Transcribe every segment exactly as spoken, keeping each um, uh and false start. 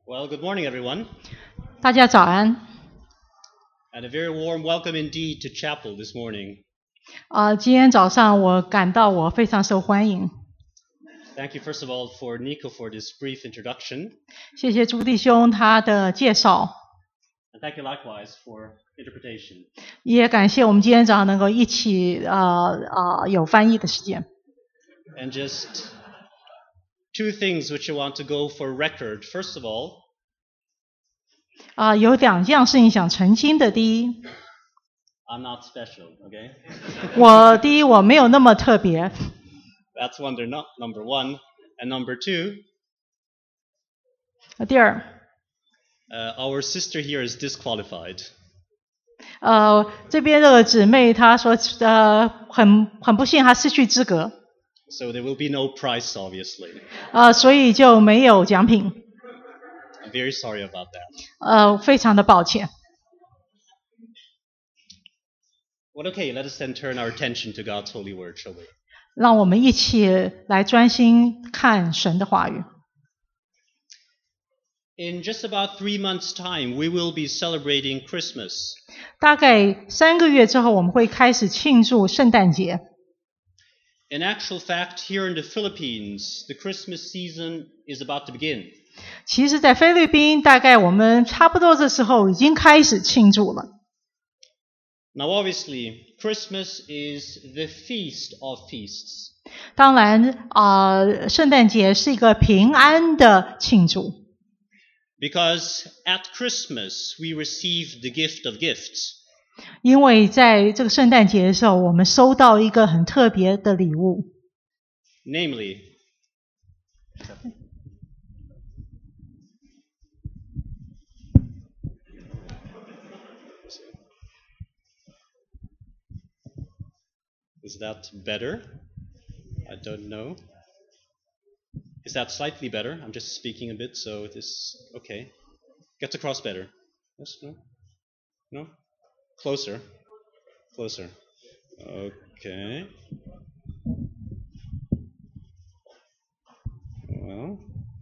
Well, good morning, everyone, 大家早安。 and a very warm welcome indeed to chapel this morning. 呃，今天早上我感到我非常受欢迎， Thank you, first of all, for Nico for this brief introduction, 谢谢朱弟兄他的介绍， and thank you likewise for interpretation. 也感谢我们今天早上能够一起呃呃有翻译的时间。 And just two things which I want to go for record. First of all, 啊、有两样事情想澄清的。第一， I'm not special, okay? 我第一我没有那么特别， That's wonder not number one. And number two, 第二， uh, our sister here is disqualified. 呃，这边这个姊妹她说，呃，很很不幸她失去资格， So there will be no prize, obviously. 呃，所以就没有奖品， I'm very sorry about that. 呃，非常的抱歉。 Well, okay, let us then turn our attention to God's holy word, shall we? 让我们一起来专心看神的话语。 In just about three months' time, we will be celebrating Christmas. 大概三个月之后，我们会开始庆祝圣诞节。 In actual fact, here in the Philippines, the Christmas season is about to begin. 其实在菲律宾，大概我们差不多这时候已经开始庆祝了。 Now, obviously, Christmas is the feast of feasts. 当然啊、呃圣诞节是一个平安的庆祝， Because at Christmas, we receive the gift of gifts. 因为在这个圣诞节的时候，我们收到一个很特别的礼物， Namely, is that better? I don't know. Is that slightly better? I'm just speaking a bit, so it is okay. Gets across better. Yes, no? No? Closer. Closer. Okay. Well,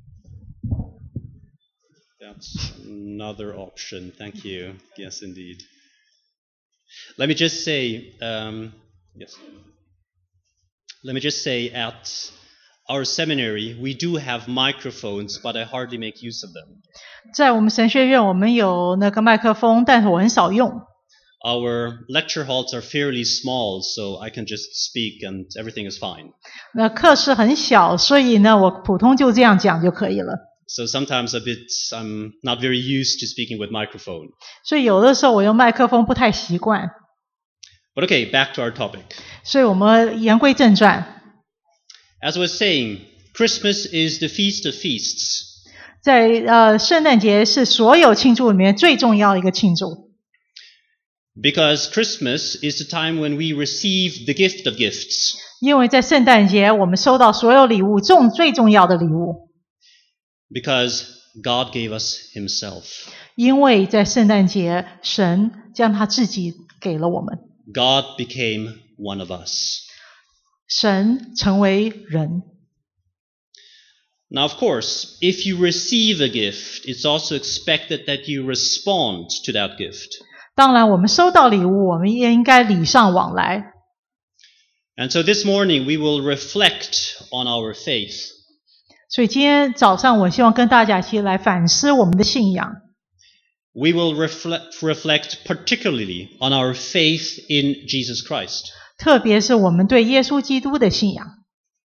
that's another option. Thank you. Yes, indeed. Let me just say, um, yes. Let me just say, at our seminary, we do have microphones, but I hardly make use of them. 在我们神学院，我们有那个麦克风，但是我很少用。 Our lecture halls are fairly small, so I can just speak and everything is fine. 那课室很小，所以呢，我普通就这样讲就可以了。 So sometimes a bit, I'm not very used to speaking with microphone. 所以有的时候我用麦克风不太习惯。 But okay, back to our topic. 所以我们言归正传， As I was saying, Christmas is the feast of feasts. 在呃圣诞节是所有庆祝里面最重要的一个庆祝， Because Christmas is the time when we receive the gift of gifts. 因为在圣诞节我们收到所有礼物重最重要的礼物， Because God gave us Himself. 因为在圣诞节神将他自己给了我们， God became one of us. 神成为人。 Now, of course, if you receive a gift, it's also expected that you respond to that gift. 当然我们收到礼物，我们也应该礼尚往来。 And so this morning we will reflect on our faith. 所以今天早上我希望跟大家一起来反思我们的信仰， We will reflect, reflect particularly on our faith in Jesus Christ. 特别是我们对耶稣基督的信仰。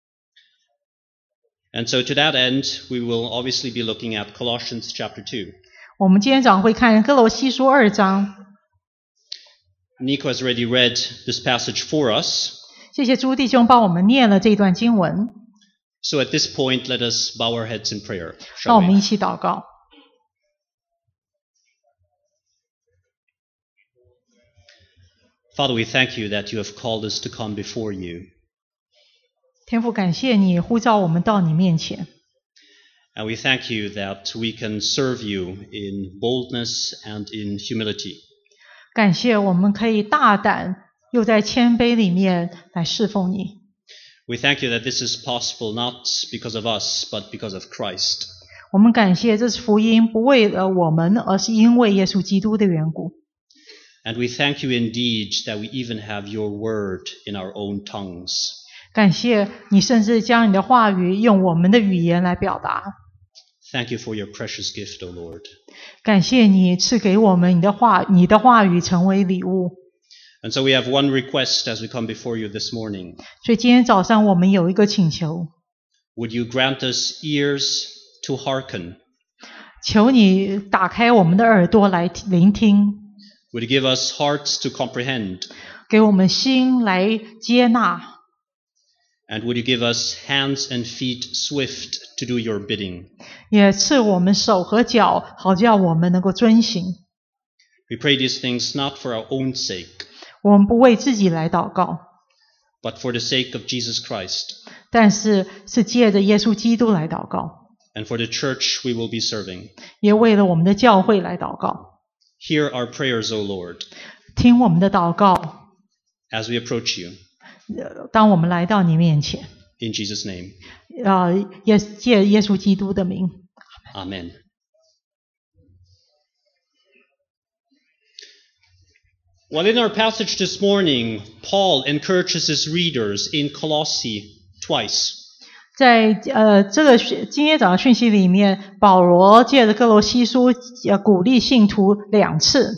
And so to that end, we will obviously be looking at Colossians chapter two. 我们今天早上会看哥罗西书二章， Nico has already read this passage for us. 谢谢朱弟兄帮我们念了这段经文。 So at this point, let us bow our heads in prayer, 让 shall 我们 we? 一起祷告。 Father, we thank you that you have called us to come before you. 天父，感谢你呼召我们到你面前， And we thank you that we can serve you in boldness and in humility. 感谢我们可以大胆又在谦卑里面来侍奉你。 We thank you that this is possible not because of us, but because of Christ. 我们感谢这是福音，不为了我们，而是因为耶稣基督的缘故。 And we thank you indeed that we even have your word in our own tongues. 感谢你，甚至将你的话语用我们的语言来表达。 Thank you for your precious gift, O Lord. 感谢你赐给我们你的话，你的话语成为礼物。 And so we have one request as we come before you this morning. 所以今天早上我们有一个请求， Would you grant us ears to hearken? 求你打开我们的耳朵来聆听， Would you give us hearts to comprehend? 给我们心来接纳， And would you give us hands and feet swift to do your bidding? 也赐我们手和脚，好叫我们能够遵行。 We pray these things not for our own sake, 我们不为自己来祷告， but for the sake of Jesus Christ 但是是借着耶稣基督来祷告， and for the church we will be serving. 也为了我们的教会来祷告。 Hear our prayers, O Lord, 听我们的祷告， as we approach you. 呃当我们来到你面前， In Jesus' name, 呃，耶借耶稣基督的名。 Amen. Well, in our passage this morning, Paul encourages his readers in Colossae twice. 在呃这个今天早上讯息里面，保罗借着哥罗西书呃鼓励信徒两次。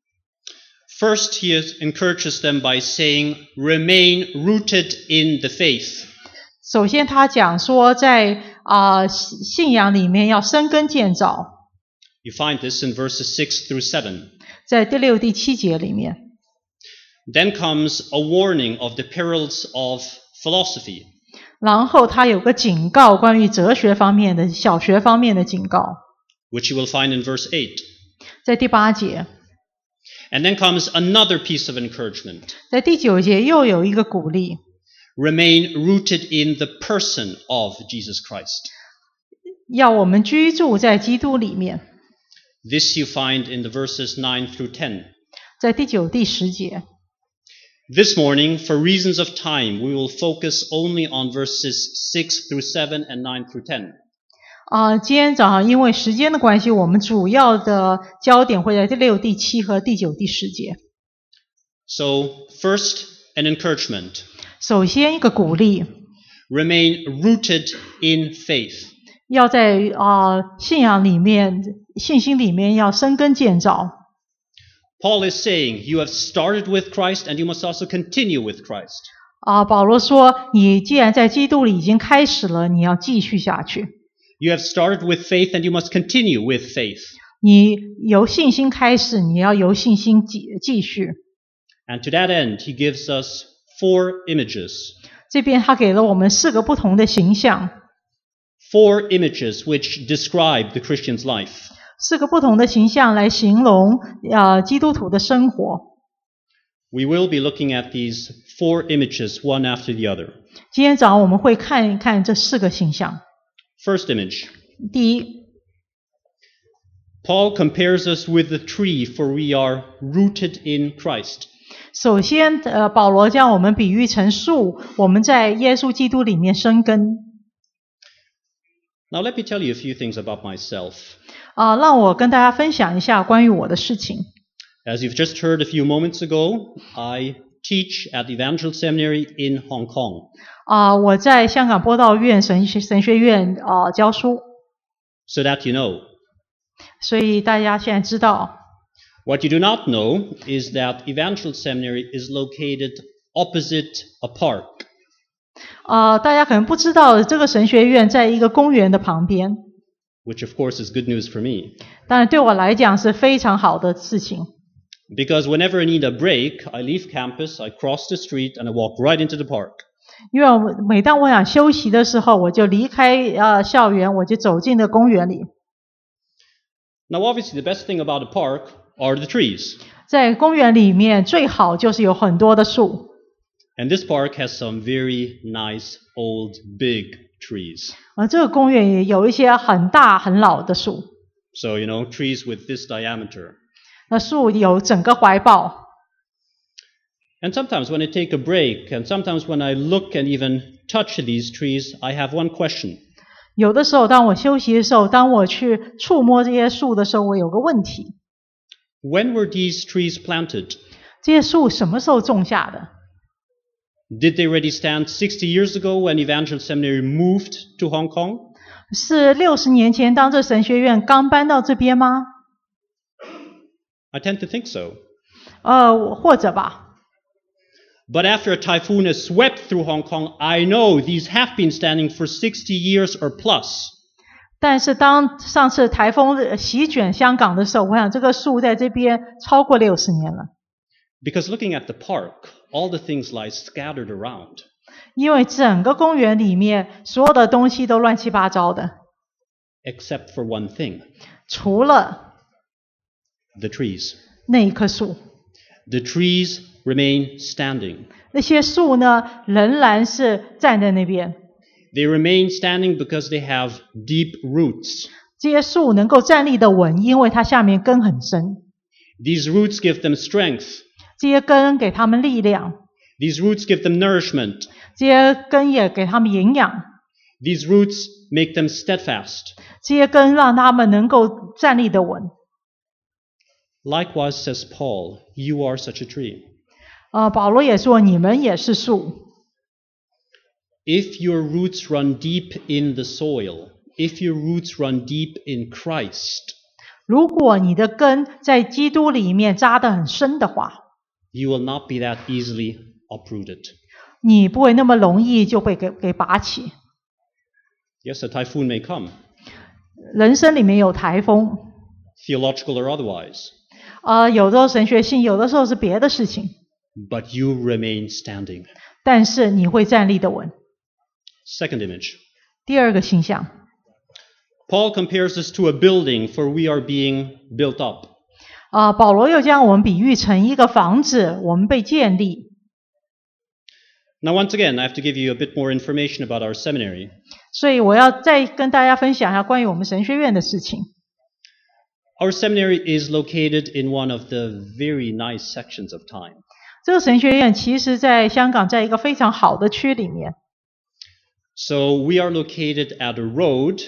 First, he encourages them by saying, remain rooted in the faith. 首先他讲说在啊、呃、信仰里面要生根建造， You find this in verses six through seven. 在第六、第七节里面。 Then comes a warning of the perils of philosophy. 然后他有个警告，关于哲学方面的、小学方面的警告， which you will find in verse eight. 在第八节。 And then comes another piece of encouragement. 在第九节又有一个鼓励， Remain rooted in the person of Jesus Christ. 要我们居住在基督里面。 This you find in the verses nine through ten. 在第九、第十节。 This morning, for reasons of time, we will focus only on verses six through seven and nine through ten. 啊、呃，今天早上因为时间的关系，我们主要的焦点会在第六、第七和第九、第十节。 So, first, an encouragement. 首先一个鼓励， Remain rooted in faith. 要在啊、呃、信仰里面、信心里面要生根建造。 Paul is saying, you have started with Christ and you must also continue with Christ. 啊、呃，保罗说，你既然在基督里已经开始了，你要继续下去。 You have started with faith and you must continue with faith. 你由信心开始，你要由信心继继续。 And to that end, he gives us four images. 这边他给了我们四个不同的形象， Four images which describe the Christian's life. 四个不同的形象来形容呃基督徒的生活。 We will be looking at these four images one after the other. 今天早上我们会看一看这四个形象。 First image. 第一， Paul compares us with the tree, for we are rooted in Christ. 首先呃保罗将我们比喻成树，我们在耶稣基督里面生根。 Now let me tell you a few things about myself. 啊、呃，让我跟大家分享一下关于我的事情。 As you've just heard a few moments ago, I teach at Evangel Seminary in Hong Kong. 啊、呃，我在香港播道院神学神学院啊、呃、教书， So that you know. 所以大家现在知道。 What you do not know is that Evangel Seminary is located opposite a park. 啊、呃，大家可能不知道，这个神学院在一个公园的旁边。 Which of course is good news for me. 当然对我来讲是非常好的事情。 Because whenever I need a break, I leave campus, I cross the street, and I walk right into the park. 因为我每当我想休息的时候，我就离开呃校园，我就走进了公园里。 Now obviously the best thing about a park are the trees. 在公园里面最好就是有很多的树。 And this park has some very nice old big trees. 而这个公园也有一些很大很老的树， So, you know, trees with this diameter. 那树有整个怀抱。 And sometimes when I take a break, and sometimes when I look and even touch these trees, I have one question. 有的时候，当我休息的时候，当我去触摸这些树的时候，我有个问题： When were these trees planted? 这些树什么时候种下的？ Did they already stand sixty years ago when Evangel Seminary moved to Hong Kong? 是六十年前当这神学院刚搬到这边吗？ I tend to think so. 呃，或者吧。 But after a typhoon has swept through Hong Kong, I know these have been standing for sixty years or plus. 但是当上次台风席卷香港的时候，我想这个树在这边超过六十年了。 Because looking at the park, all the things lie scattered around. 因为整个公园里面所有的东西都乱七八糟的， Except for one thing, 除了 the trees. 那一棵树。 The trees remain standing. 那些树呢，仍然是站在那边。 They remain standing because they have deep roots. 这些树能够站立的稳，因为它下面根很深。 These roots give them strength. 这些根给他们力量， These roots give them nourishment. 这些根也给他们营养， These roots make them steadfast. 这些根让他们能够站立的稳。 Likewise, says Paul, you are such a tree. 呃，保罗也说，你们也是树。 If your roots run deep in the soil, if your roots run deep in Christ, 如果你的根在基督里面扎得很深的话， you will not be that easily uprooted. 你不会那么容易就被给给拔起。 Yes, a typhoon may come, 人生里面有台风， theological or otherwise, 呃，有的时候神学性，有的时候是别的事情， but you remain standing. 但是你会站立的稳。 Second image. 第二个形象， Paul compares this to a building, for we are being built up. 呃，保罗又将我们比喻成一个房子，我们被建立。 Now, once again, I have to give you a bit more information about our seminary. 所以我要再跟大家分享一下关于我们神学院的事情。 Our seminary is located in one of the very nice sections of time. 这个神学院其实在香港，在一个非常好的区里面。 So we are located at a road,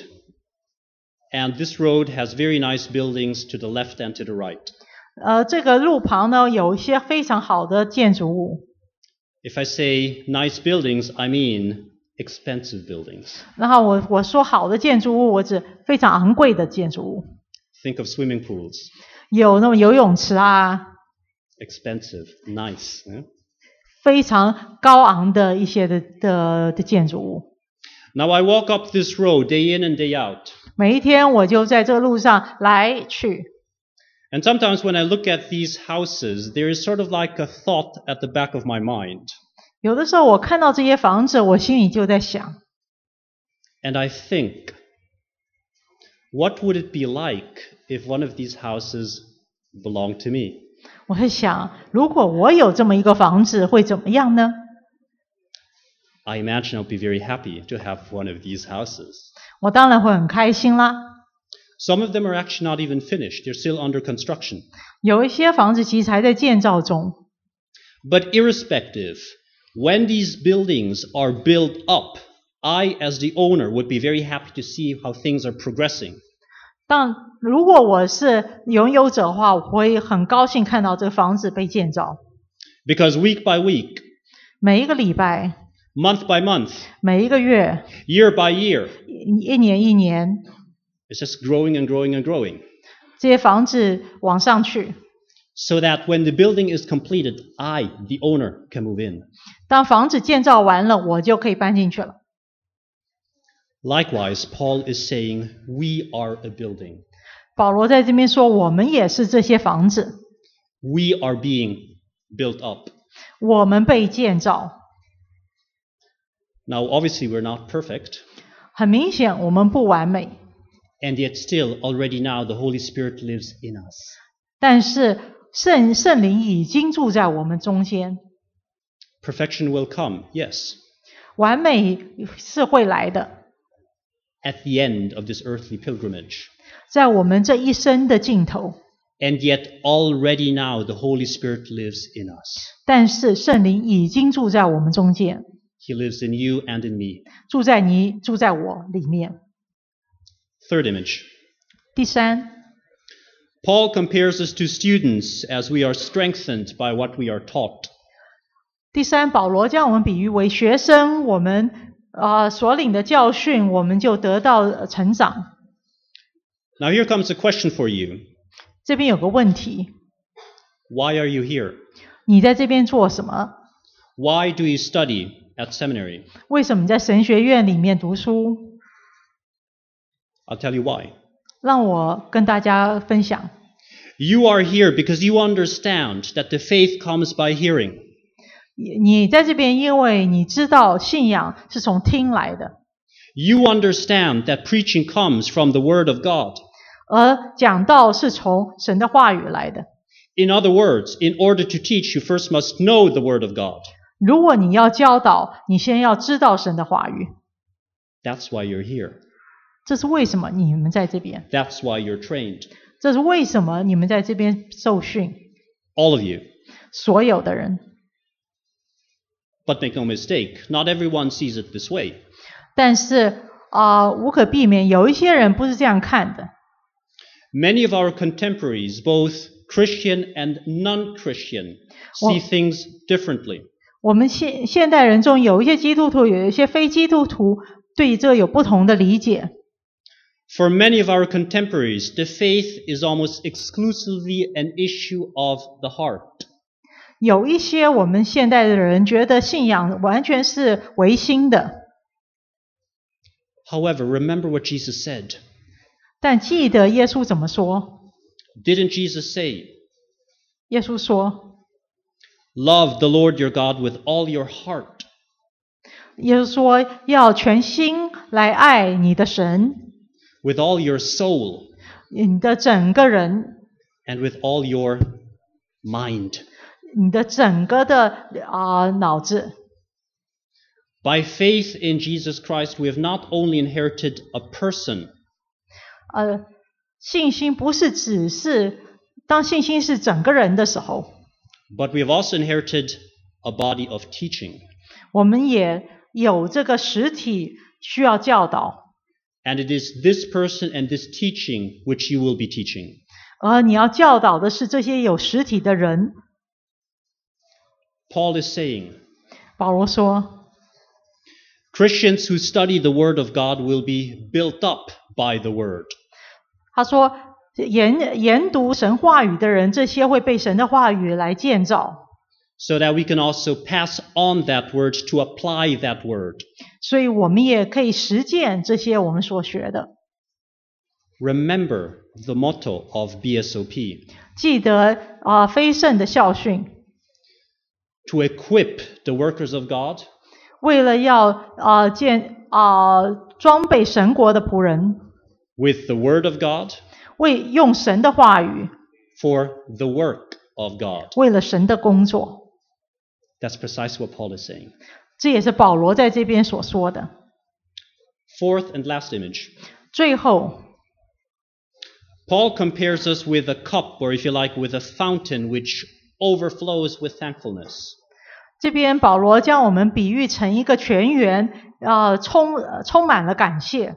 and this road has very nice buildings to the left and to the right. 呃，这个路旁呢有一些非常好的建筑物。 If I say nice buildings, I mean expensive buildings. 然后我我说好的建筑物，我指非常昂贵的建筑物， Think of swimming pools. 有那种游泳池啊， Expensive, nice. eh? 非常高昂的一些的的的建筑物。 Now I walk up this road day in and day out. 每一天我就在这个路上来去。 And sometimes when I look at these houses, there is sort of like a thought at the back of my mind. 有的时候我看到这些房子，我心里就在想， And I think, what would it be like if one of these houses belonged to me? 我会想，如果我有这么一个房子，会怎么样呢？ I imagine I'll be very happy to have one of these houses. 我当然会很开心啦。 Some of them are actually not even finished. They're still under construction. 有一些房子其实还在建造中， But irrespective, when these buildings are built up, I, as the owner, would be very happy to see how things are progressing. 但如果我是拥有者的话，我会很高兴看到这个房子被建造。 Because week by week, 每一个礼拜， month by month, 每一个月， year by year, 一年一年， it's just growing and growing and growing. 这些房子往上去。 So that when the building is completed, I, the owner, can move in. 当房子建造完了，我就可以搬进去了。 Likewise, Paul is saying, we are a building. 保罗在这边说，我们也是这些房子， We are being built up. 我们被建造。 Now, obviously, we're not perfect. 很明显，我们不完美， And yet still, already now, the Holy Spirit lives in us. 但是圣圣灵已经住在我们中间。 Perfection will come, yes, 完美是会来的， at the end of this earthly pilgrimage. 在我们这一生的尽头。 And yet, already now, the Holy Spirit lives in us. 但是圣灵已经住在我们中间， He lives in you and in me. 住在你，住在我里面。 Third image. 第三， Paul compares us to students as we are strengthened by what we are taught. 第三，保罗将我们比喻为学生，我们呃所领的教训，我们就得到成长。 Now here comes a question for you. 这边有个问题， Why are you here? 你在这边做什么？ Why do you study at seminary? 为什么你在神学院里面读书？ I'll tell you why. 让我跟大家分享。 You are here because you understand that the faith comes by hearing. 你在这边，因为你知道信仰是从听来的， You understand that preaching comes from the Word of God. 而讲道是从神的话语来的。 In other words, in order to teach, you first must know the Word of God. 如果你要教导，你先要知道神的话语。 That's why you're here. 这是为什么你们在这边？ That's why you're trained. 这是为什么你们在这边受训？ All of you. 所有的人。 But make no mistake, not everyone sees it this way. 但是啊、呃，无可避免，有一些人不是这样看的。 Many of our contemporaries, both Christian and non-Christian, see things differently. 我们现现代人中有一些基督徒，有一些非基督徒，对这有不同的理解。 For many of our contemporaries, the faith is almost exclusively an issue of the heart. 有一些我们现代的人觉得信仰完全是唯心的。 However, remember what Jesus said. 但记得耶稣怎么说？ Didn't Jesus say, 耶稣说， Love the Lord your God with all your heart, 耶稣说要全心来爱你的神， with all your soul, 你的整个人， and with all your mind. 你的整个的啊、呃、脑子。 By faith in Jesus Christ, we have not only inherited a person, 呃，信心不是只是当信心是整个人的时候， but we have also inherited a body of teaching. 我们也有这个实体需要教导， And it is this person and this teaching which you will be teaching. 而你要教导的是这些有实体的人。 Paul is saying, 保罗说， Christians who study the Word of God will be built up by the Word. 他说研研读神话语的人，这些会被神的话语来建造， So that we can also pass on that word to apply that word. 所以我们也可以实践这些我们所学的。 Remember the motto of B S O P. 记得啊、呃，非圣的校训， To equip the workers of God, 为了要啊、呃、建啊、呃、装备神国的仆人， with the Word of God, 为用神的话语， for the work of God. 为了神的工作。 That's precisely what Paul is saying. 这也是保罗在这边所说的。 Fourth and last image. 最后， Paul compares us with a cup, or if you like, with a fountain which overflows with thankfulness. 这边保罗将我们比喻成一个泉源，呃，充呃充满了感谢。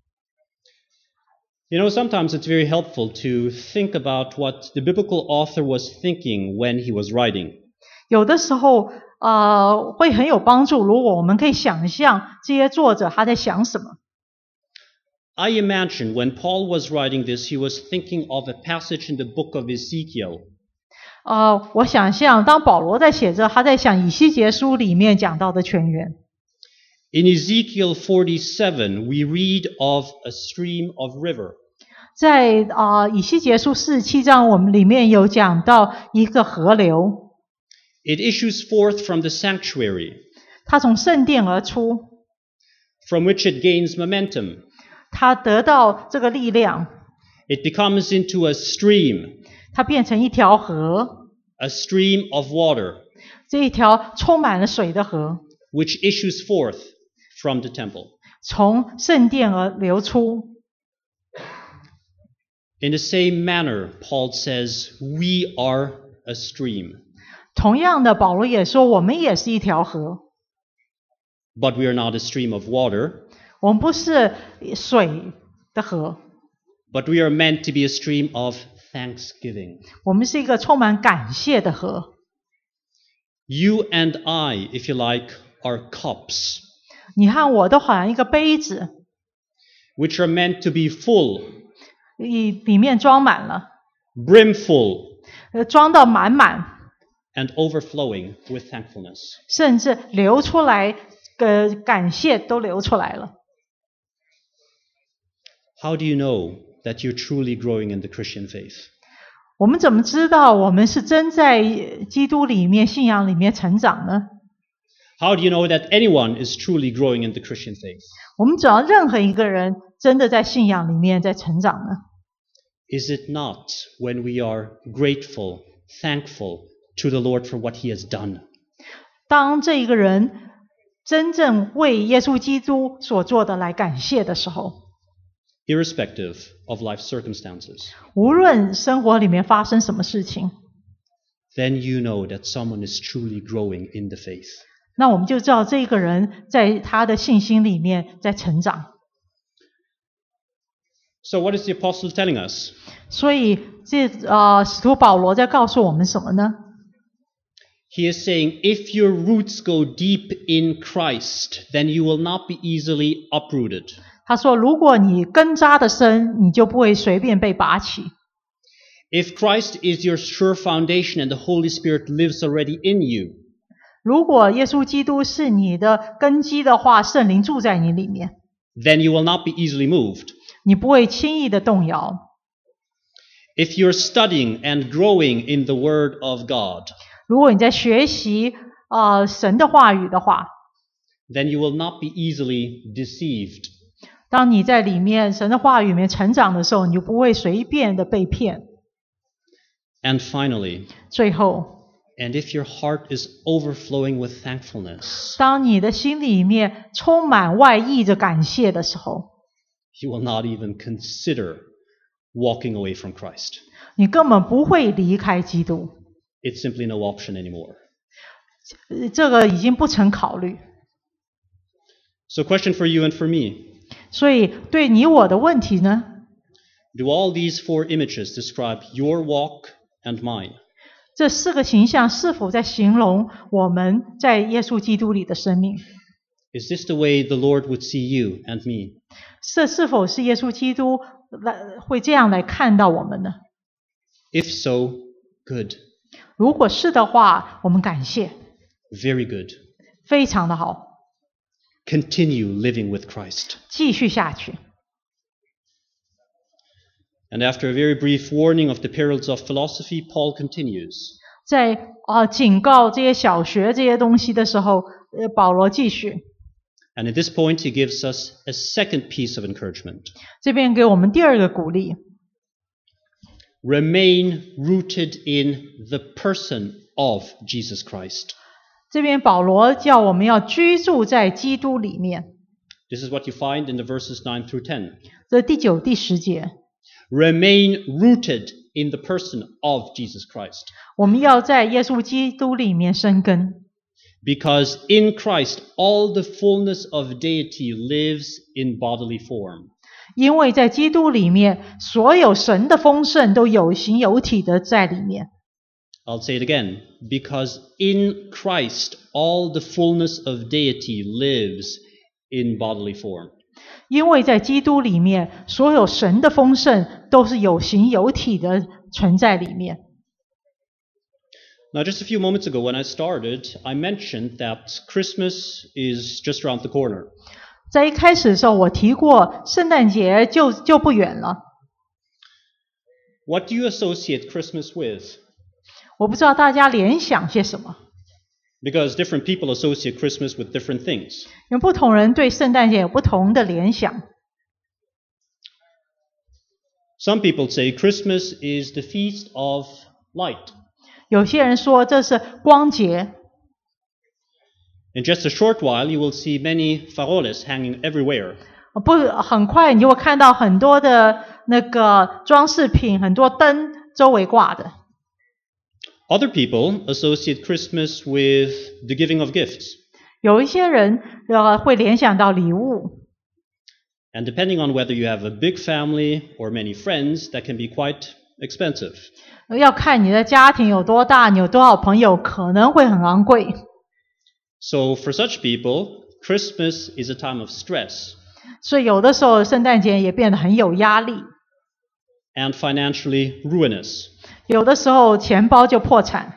You know, sometimes it's very helpful to think about what the biblical author was thinking when he was writing. 有的时候，呃，会很有帮助。如果我们可以想象这些作者他在想什么。 I imagine when Paul was writing this, he was thinking of a passage in the book of Ezekiel. 呃，我想象当保罗在写着，他在想以西结书里面讲到的泉源。 In Ezekiel forty-seven, we read of a stream of river. 在啊、呃、以西结书四十七章，我们里面有讲到一个河流， It issues forth from the sanctuary, 它从圣殿而出， from which it gains momentum. 它得到这个力量， It becomes into a stream, 它变成一条河， a stream of water, 这一条充满了水的河， which issues forth from the temple. 从圣殿而流出。 In the same manner, Paul says, we are a stream, 同样的，保罗也说，我们也是一条河， but we are not a stream of water. 我们不是水的河， but we are meant to be a stream of thanksgiving. 我们是一个充满感谢的河。 You and I, if you like, are cups, 你和我都好像一个杯子， which are meant to be full, 里里面装满了， brimful, 呃，装到满满， and overflowing with thankfulness. 甚至流出来，呃，感谢都流出来了。 How do you know that you're truly growing in the Christian faith? 我们怎么知道我们是真在基督里面、信仰里面成长呢？ How do you know that anyone is truly growing in the Christian faith? 我们只要任何一个人真的在信仰里面在成长呢？ Is it not when we are grateful, thankful to the Lord for what He has done? 当这一个人真正为耶稣基督所做的来感谢的时候， Irrespective of life circumstances, 无论生活里面发生什么事情， then you know that someone is truly growing in the faith. 那我们就知道这个人在他的信心里面在成长。 So what is the apostle telling us? 所以这呃，使徒保罗在告诉我们什么呢？ He is saying, if your roots go deep in Christ, then you will not be easily uprooted. 他说，如果你根扎的深，你就不会随便被拔起。 If Christ is your sure foundation and the Holy Spirit lives already in you, 如果耶稣基督是你的根基的话，圣灵住在你里面， then you will not be easily moved. 你不会轻易的动摇。 If you're studying and growing in the Word of God, 如果你在学习呃神的话语的话， then you will not be easily deceived. 当你在里面神的话语里面成长的时候，你就不会随便的被骗。 And finally, 最后， and if your heart is overflowing with thankfulness, 当你的心里面充满外溢着感谢的时候， you will not even consider walking away from Christ. 你根本不会离开基督， It's simply no option anymore. 呃这个已经不曾考虑。 So question for you and for me. 所以对你我的问题呢， Do all these four images describe your walk and mine? 这四个形象是否在形容我们在耶稣基督里的生命？ Is this the way the Lord would see you and me? 这是否是耶稣基督来会这样来看到我们呢？ If so, good. 如果是的话，我们感谢， Very good. 非常的好， Continue living with Christ. 继续下去。 And after a very brief warning of the perils of philosophy, Paul continues. 在啊、呃、警告这些小学这些东西的时候，呃，保罗继续 And at this point, he gives us a second piece of encouragement. 这边给我们第二个鼓励， Remain rooted in the person of Jesus Christ. 这边保罗叫我们要居住在基督里面， This is what you find in the verses nine through ten. 这第九、第十节， Remain rooted in the person of Jesus Christ. 我们要在耶稣基督里面生根， Because in Christ, all the fullness of deity lives in bodily form. 因为在基督里面，所有神的丰盛都有形有体的在里面。 I'll say it again. Because in Christ, all the fullness of deity lives in bodily form. 因为在基督里面，所有神的丰盛都是有形有体的存在里面。 Now, just a few moments ago when I started, I mentioned that Christmas is just around the corner. 在一开始的时候，我提过圣诞节就就不远了。 What do you associate Christmas with? 我不知道大家联想些什么， Because different people associate Christmas with different things. 因为不同人对圣诞节有不同的联想。 Some people say Christmas is the feast of light. 有些人说这是光节， In just a short while, you will see many faroles hanging everywhere. 不很快你就会看到很多的那个装饰品，很多灯周围挂的。 Other people associate Christmas with the giving of gifts. 有一些人呃会联想到礼物， And depending on whether you have a big family or many friends, that can be quite expensive. 要看你的家庭有多大，你有多少朋友，可能会很昂贵。 So for such people, Christmas is a time of stress. 所以有的时候圣诞节也变得很有压力。 And financially ruinous. 有的时候钱包就破产。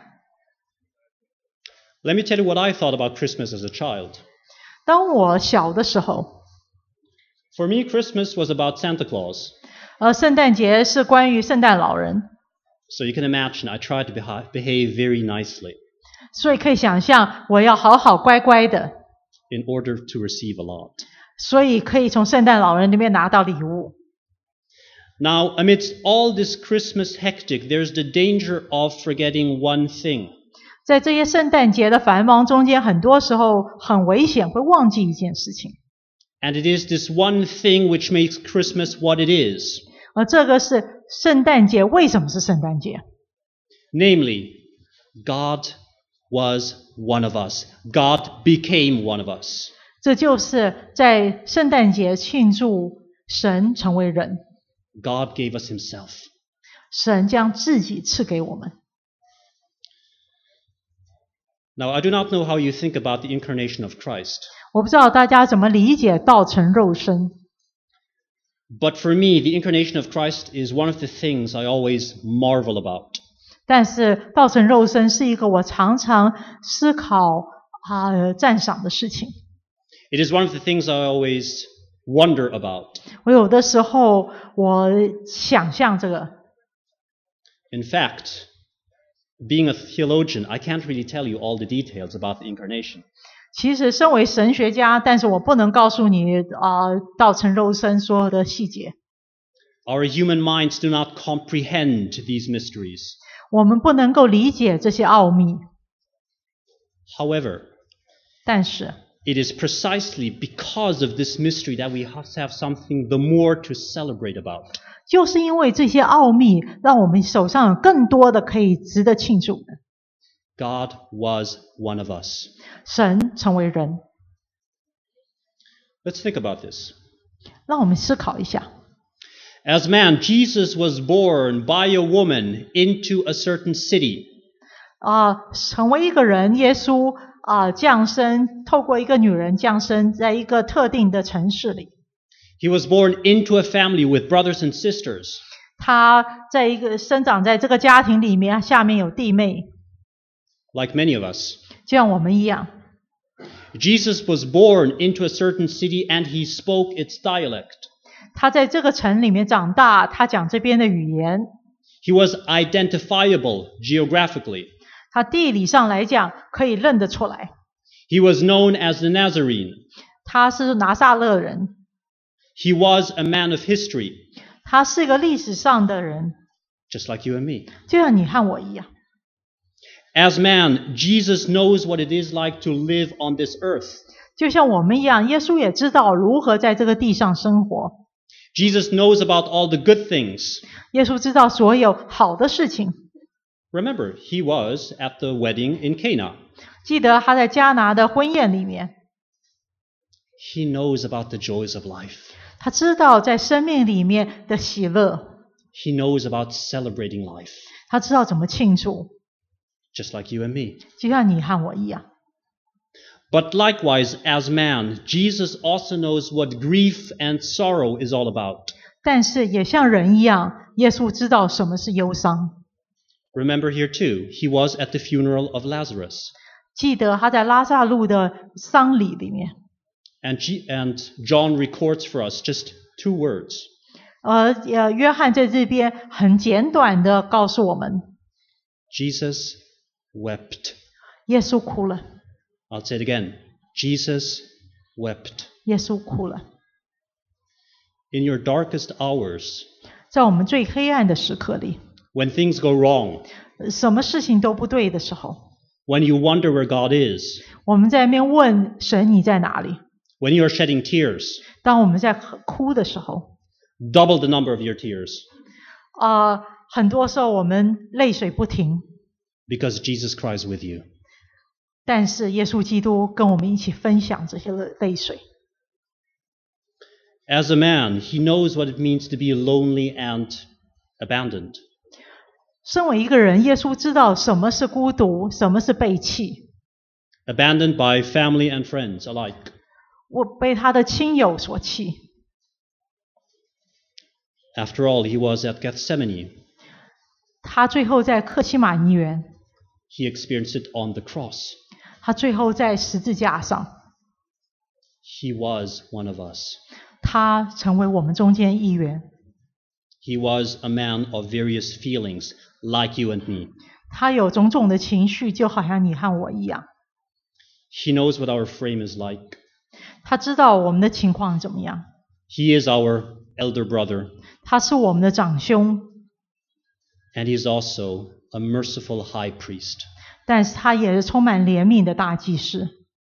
Let me tell you what I thought about Christmas as a child. 当我小的时候， For me, Christmas was about Santa Claus. 呃，圣诞节是关于圣诞老人。 So you can imagine, I tried to beha- behave very nicely. 所以可以想象，我要好好乖乖的。 In order to receive a lot. 所以可以从圣诞老人那边拿到礼物。 Now, amidst all this Christmas hectic, there's the danger of forgetting one thing. 在这些圣诞节的繁忙中间，很多时候很危险，会忘记一件事情。 And it is this one thing which makes Christmas what it is. 而这个是圣诞节为什么是圣诞节？ Namely, God was one of us. God became one of us. 这就是在圣诞节庆祝神成为人， God gave us himself. 神将自己赐给我们。 Now, I do not know how you think about the incarnation of Christ. 我不知道大家怎么理解道成肉身， But for me, the incarnation of Christ is one of the things I always marvel about. 但是道成肉身是一个我常常思考啊、呃、赞赏的事情。 It is one of the things I always wonder about. 我有的时候我想象这个， In fact, being a theologian, I can't really tell you all the details about the incarnation. 其实身为神学家，但是我不能告诉你啊、呃、道成肉身所有的细节。 Our human minds do not comprehend these mysteries. 我们不能够理解这些奥秘， However, 但是 it is precisely because of this mystery that we must have something the more to celebrate about. 就是因为这些奥秘，让我们手上有更多的可以值得庆祝的。 God was one of us. 神成为人， Let's think about this. 让我们思考一下。 As man, Jesus was born by a woman into a certain city. 啊、成为一个人，耶稣啊、降生，透过一个女人降生在一个特定的城市里。 He was born into a family with brothers and sisters. 他在一个生长在这个家庭里面，下面有弟妹， Like many of us. 就像我们一样。 Jesus was born into a certain city and he spoke its dialect. 他在这个城里面长大，他讲这边的语言。 He was identifiable geographically. 他地理上来讲可以认得出来， He was known as the Nazarene. 他是拿撒勒人， He was a man of history, 他是一个历史上的人， just like you and me. 就像你和我一样。 As man, Jesus knows what it is like to live on this earth. 就像我们一样，耶稣也知道如何在这个地上生活。 Jesus knows about all the good things. 耶稣知道所有好的事情。 Remember, he was at the wedding in Cana. 记得他在迦拿的婚宴里面， He knows about the joys of life. 他知道在生命里面的喜乐， He knows about celebrating life, 他知道怎么庆祝， just like you and me. 就像你和我一样。 But likewise, as man, Jesus also knows what grief and sorrow is all about. 但是也像人一样，耶稣知道什么是忧伤。 Remember here too, he was at the funeral of Lazarus. 记得他在拉萨路的丧礼里面， And, G- and John records for us just two words. 而呃，约翰在这边很简短的告诉我们， Jesus wept. 耶稣哭了， I'll say it again. Jesus wept. 耶稣哭了。 In your darkest hours, 在我们最黑暗的时刻里， when things go wrong, 什么事情都不对的时候， when you wonder where God is, 我们在那边问神你在哪里？ when you are shedding tears, 当我们在哭的时候， double the number of your tears, 呃，很多时候我们泪水不停， because Jesus cries with you. 但是耶稣基督跟我们一起分享这些泪水。 As a man, he knows what it means to be lonely and abandoned. 身为一个人，耶稣知道什么是孤独，什么是背弃。 Abandoned by family and friends alike. 我被他的亲友所弃。 After all, he was at Gethsemane. 他最后在客西马尼园， He experienced it on the cross. 他最后在十字架上， He was one of us. 他成为我们中间一员。 He was a man of various feelings, like you and me. 他有种种的情绪，就好像你和我一样。 He knows what our frame is like. 他知道我们的情况怎么样。 He is our elder brother, 他是我们的长兄， and he is also a merciful high priest. 但是他也是充满怜悯的大祭司。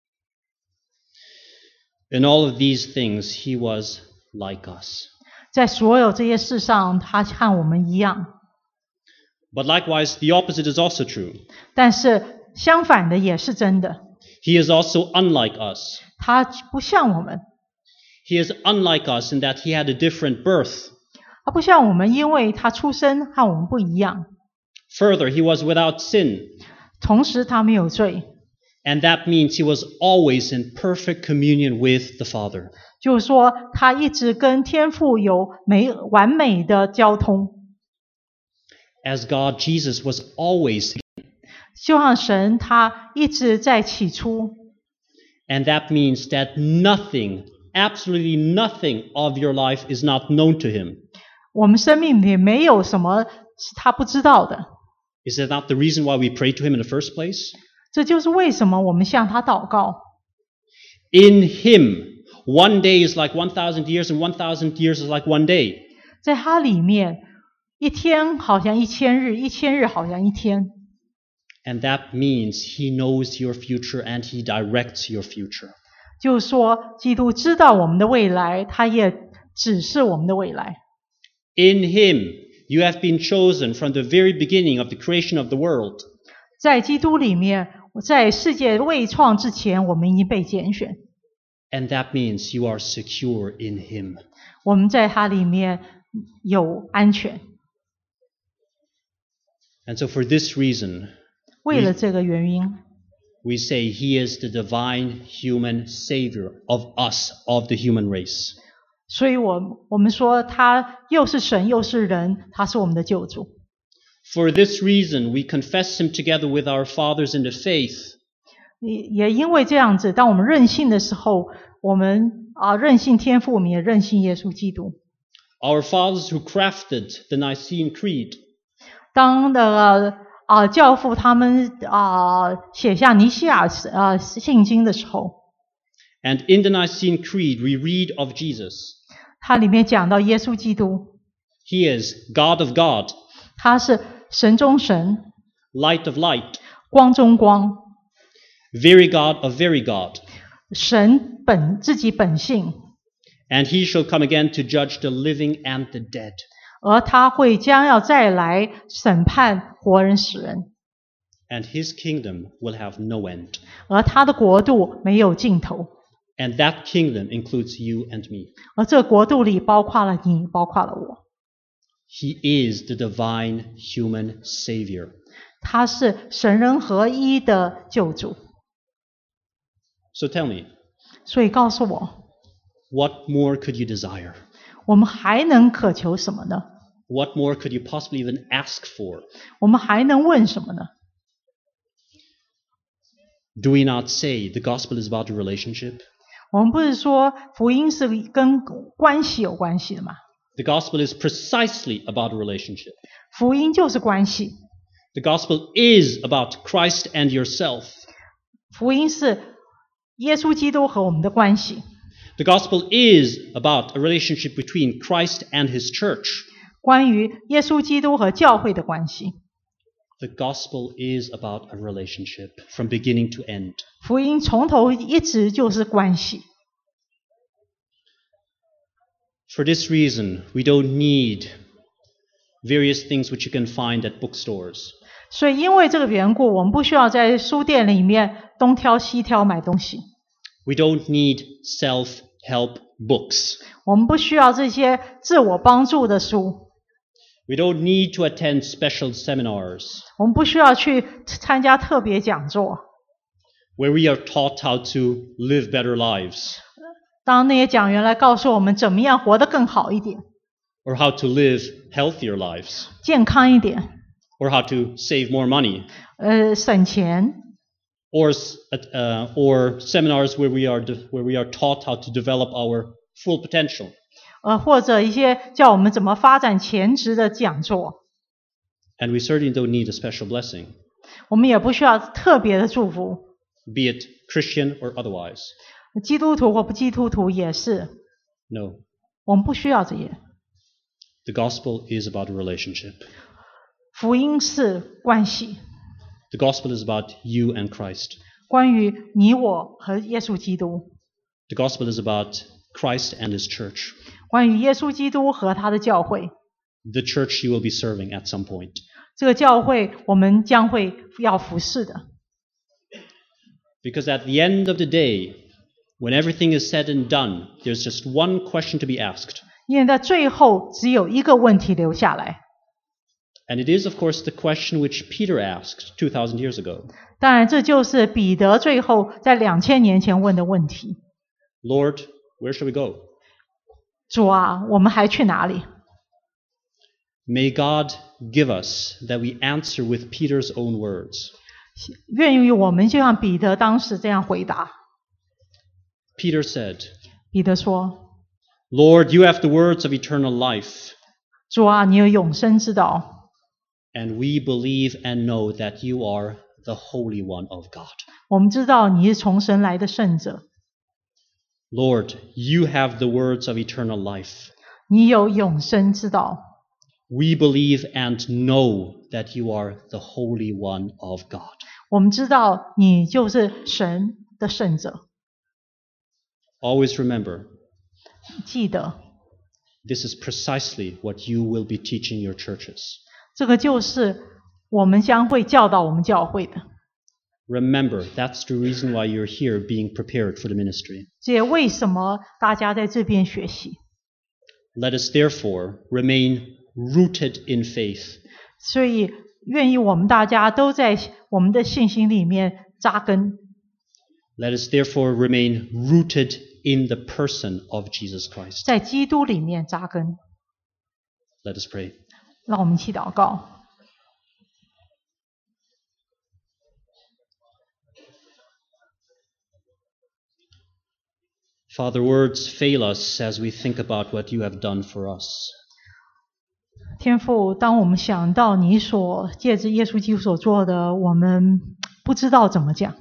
In all of these things, he was like us. 在所有这些事上，他和我们一样。 But likewise, the opposite is also true. 但是相反的也是真的， He is also unlike us. 他不像我们， He is unlike us in that he had a different birth. 他不像我们，因为他出生和我们不一样。 Further, he was without sin. 同时他没有罪， And that means he was always in perfect communion with the Father. 就是说他一直跟天父有美完美的交通。 As God, Jesus was always, 就像神他一直在起初， and that means that nothing, absolutely nothing of your life is not known to him. 我们生命里没有什么是他不知道的。 Is that not the reason why we pray to him in the first place? 这就是为什么我们向他祷告。 In him, one day is like one thousand years, and one thousand years is like one day. 在他里面，一天好像一千日，一千日好像一天。 And that means he knows your future and he directs your future. 就是说，基督知道我们的未来，他也指示我们的未来。 In him, you have been chosen from the very beginning of the creation of the world. 在基督里面，在世界未创之前，我们已经被拣选。 And that means you are secure in him. 我们在他里面有安全。 And so for this reason, 为了这个原因， we say he is the divine human savior of us, of the human race. 所以我我们说他又是神又是人，他是我们的救主。 For this reason, we confess him together with our fathers in the faith. 也也因为这样子，当我们任性的时候，我们啊任性天父，我们也任性耶稣基督。 Our fathers who crafted the Nicene Creed. 当的啊教父他们啊写下尼西亚啊信经的时候， And in the Nicene Creed, we read of Jesus. 它里面讲到耶稣基督， He is God of God, 他是神中神， light of light, 光中光， very God of very God. 神本自己本性， And he shall come again to judge the living and the dead. 而他会将要再来审判活人死人， And his kingdom will have no end. 而他的国度没有尽头， And that kingdom includes you and me. 而这个国度里包括了你，包括了我。 He is the divine human savior. 他是神人合一的救主。 So tell me, 所以告诉我， what more could you desire? 我们还能渴求什么呢？ What more could you possibly even ask for? 我们还能问什么呢？ Do we not say the gospel is about a relationship? 我们不是说福音是跟关系有关系的吗？ The gospel is precisely about a relationship. 福音就是关系， The gospel is about Christ and yourself. 福音是耶稣基督和我们的关系， The gospel is about a relationship between Christ and his church. 关于耶稣基督和教会的关系。 The gospel is about a relationship from beginning to end. 福音从头一直就是关系。 For this reason, we don't need various things which you can find at bookstores. 所以因为这个缘故，我们不需要在书店里面东挑西挑买东西。 We don't need self-help books. 我们不需要这些自我帮助的书， We don't need to attend special seminars 我们不需要去参加特别讲座。 where we are taught how to live better lives 当那些讲员来告诉我们怎么样活得更好一点， or how to live healthier lives 健康一点， or how to save more money 呃，省钱， or uh, or seminars where we are de- where we are taught how to develop our full potential. 呃，或者一些叫我们怎么发展潜质的讲座， And we certainly don't need a special blessing, 我们也不需要特别的祝福， be it Christian or otherwise. 基督徒或不基督徒也是， No. 我们不需要这些。 The gospel is about a relationship. 福音是关系， The gospel is about you and Christ. 关于你我和耶稣基督， The gospel is about Christ and his church. 关于耶稣基督和他的教会。 The church you will be serving at some point. 这个教会我们将会要服侍的， Because at the end of the day, when everything is said and done, there's just one question to be asked. 因为在最后只有一个问题留下来。 And it is, of course, the question which Peter asked two thousand years ago. 当然，这就是彼得最后在两千年前问的问题。 Lord, where shall we go? 主啊，我们还去哪里？ May God give us that we answer with Peter's own words. 愿意我们就像彼得当时这样回答。 Peter said, 彼得说 Lord, you have the words of eternal life, 主啊，你有永生之道， and we believe and know that you are the Holy One of God. 我们知道你是从神来的圣者， Lord, you have the words of eternal life. 你有永生之道， We believe and know that you are the Holy One of God. 我们知道你就是神的圣者。 Always remember, 记得， this is precisely what you will be teaching your churches. 这个就是我们将会教导我们教会的。 Remember, that's the reason why you're here being prepared for the ministry. 这也为什么大家在这边学习。 Let us therefore remain rooted in faith, 所以，愿意我们大家都在我们的信心里面扎根。 let us therefore remain rooted in the person of Jesus Christ. 在基督里面扎根。 Let us pray. 让我们一起祷告。 Father, words fail us as we think about what you have done for us. 天父，当我们想到你所借着耶稣基督所做的，我们不知道怎么讲。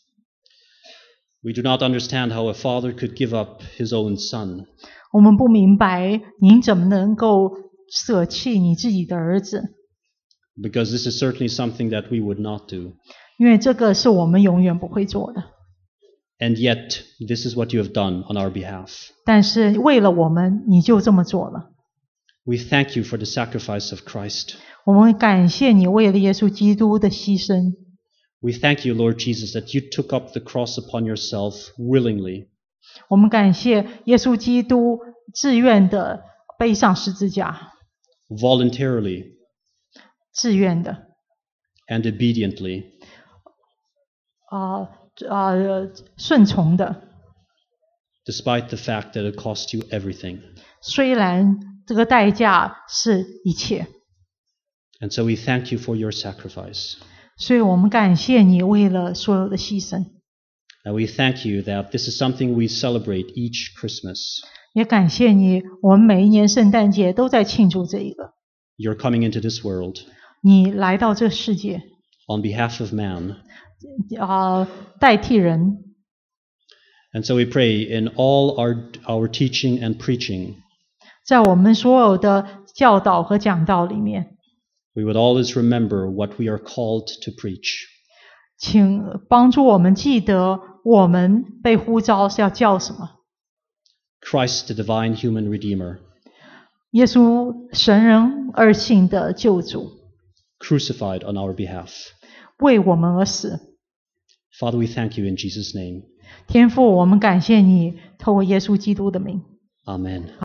We do not understand how a father could give up his own son. 我们不明白您怎么能够舍弃你自己的儿子， Because this is certainly something that we would not do. 因为这个是我们永远不会做的。 And yet, this is what you have done on our behalf. 但是为了我们，你就这么做了。 We thank you for the sacrifice of Christ. 我们感谢你为了耶稣基督的牺牲。 We thank you, Lord Jesus, that you took up the cross upon yourself willingly. 我们感谢耶稣基督自愿的背上十字架， voluntarily 自愿的 and obediently, 啊啊、呃、顺从的， despite the fact that it cost you everything. 虽然这个代价是一切。 And so we thank you for your sacrifice. 所以我们感谢你为了所有的牺牲， And we thank you that this is something we celebrate each Christmas. 也感谢你，我们每一年圣诞节都在庆祝这一个。 You're coming into this world 你来到这世界， on behalf of man. 啊、代替人。 And so we pray in all our, our teaching and preaching, 在我们所有的教导和讲道里面， we would always remember what we are called to preach. 请帮助我们记得我们被呼召是要叫什么。 Christ, the divine human Redeemer, 耶稣神人二性的救主， crucified on our behalf. 为我们而死。 Father, we thank you in Jesus' name. 天父，我们感谢你，透过耶稣基督的名。 Amen.